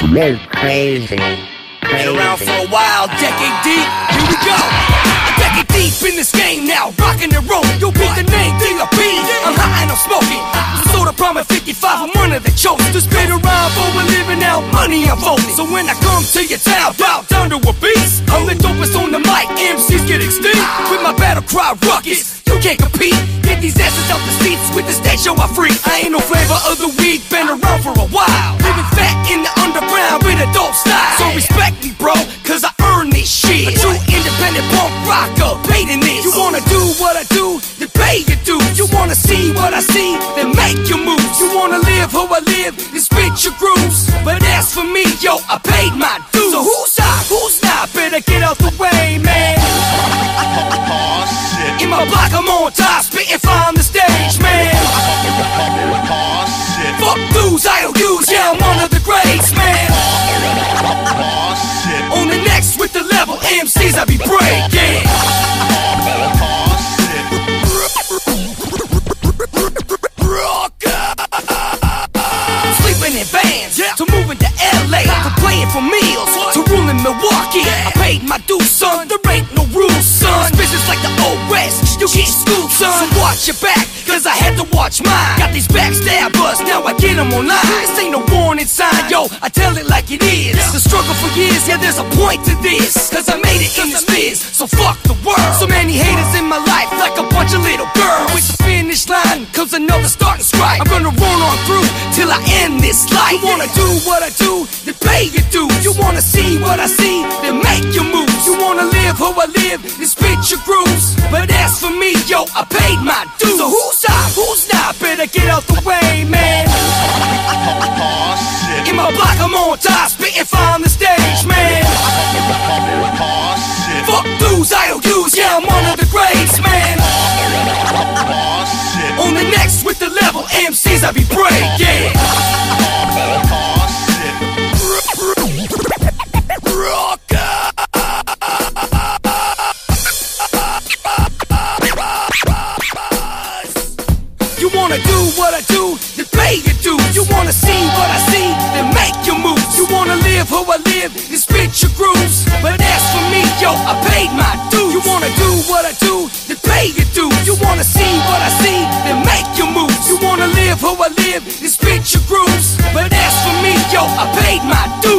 They're crazy. Been around for a while, decade deep, here we go. A decade deep in this game now, rockin' and rollin'. You'll beat the name D.R.P. I'm high and I'm smoking. Soda Prime at 55, I'm one of the chosen. To spit around for a living now, money I'm folding. So when I come to your town, bow down to a beast. I'm the dopest on the mic, MCs get extinct. With my battle cry ruckus, you can't compete. Get these asses out the seats with the stage show I free. I ain't no flavor of the week, been around for a while. Living fat in the underground with a dope style. So respect me, bro, cause I earn this shit. A true independent punk rocker, paid in this. You wanna do what I do, then pay your dues. You wanna see what I see, then make your moves. You wanna live how I live, then spit your grooves. But as for me, yo, I paid my dues. So who's hot, who's not? Better get out the way, man. In my block, I'm on top, spitting fire on the stage, man. Fuck dudes, IOUs, yeah, I'm one of the greats, man. On the next with the level, MCs I be breaking. Sleeping in bands, to moving to LA, to playing for meals, to ruling Milwaukee. I paid my dues, son, there ain't no rules, son. This business like the old West, you get schooled, son. So watch your back, cause I had to watch mine. Got these backstabbers, now I get them online. This ain't no warning sign, yo, I tell it like it is. The struggle for years, yeah, there's a point to this. Cause I made it in this biz, so fuck the world. So many haters in my life, like a bunch of little girls. With the finish line comes another starting strike. I'm gonna roll on through till I end this life. You wanna do what I do, then pay your dues. You wanna see what I see, then make your moves. You wanna live how I live, then spit your grooves. But as for me, yo, I paid my dues. So who's hot, who's not? Better get out the way, man. In my block, I'm on top, spitting fire on the stage, man. Fuck dudes, IOUs, yeah, I'm one of the greats, man. On the next with the level, MCs I be breaking. You wanna do what I do, then pay your dues. You wanna see what I see, then make your moves. You wanna live how I live, then spit your grooves. But as for me, yo, I paid my dues. You wanna do what I do, then pay your dues. You wanna see what I see, then make your moves. You wanna live how I live, then spit your grooves. But as for me, yo, I paid my dues.